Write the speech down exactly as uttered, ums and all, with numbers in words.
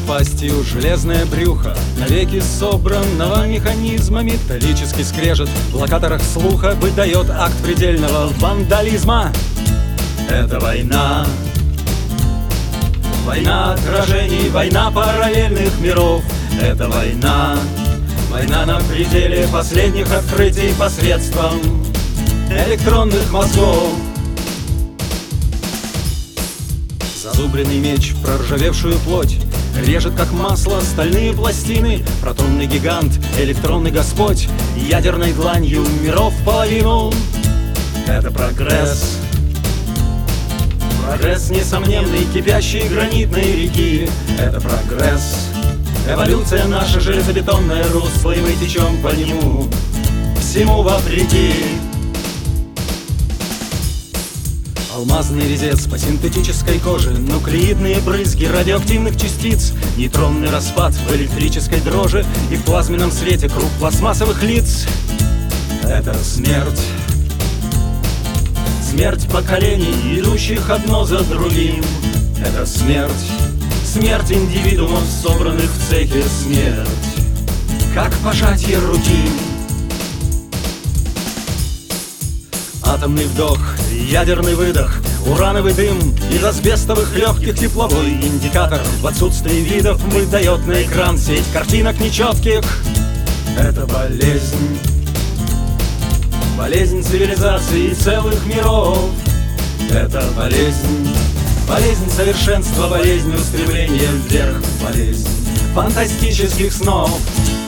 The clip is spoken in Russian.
пастью железное брюхо, навеки собранного механизма металлический скрежет в локаторах слуха выдает акт предельного вандализма. Это война, война отражений, война параллельных миров. Это война, война на пределе последних открытий посредством электронных мозгов. Зазубренный меч в проржавевшую плоть режет как масло стальные пластины. Протонный гигант, электронный господь, ядерной дланью миров половину. Это прогресс, прогресс несомненный, кипящей гранитной реки. Это прогресс, эволюция наша, железобетонное русло, и мы течем по нему, всему вопреки. Алмазный резец по синтетической коже, нуклеидные брызги радиоактивных частиц, нейтронный распад в электрической дрожи и в плазменном свете круг пластмассовых лиц. Это смерть, смерть поколений, идущих одно за другим. Это смерть, смерть индивидуумов, собранных в цехе. Смерть, как пожатие руки. Атомный вдох, ядерный выдох, урановый дым из асбестовых легких, тепловой индикатор в отсутствии видов выдает на экран сеть картинок нечетких. Это болезнь, болезнь цивилизации целых миров. Это болезнь, болезнь совершенства, болезнь устремления вверх, болезнь фантастических снов.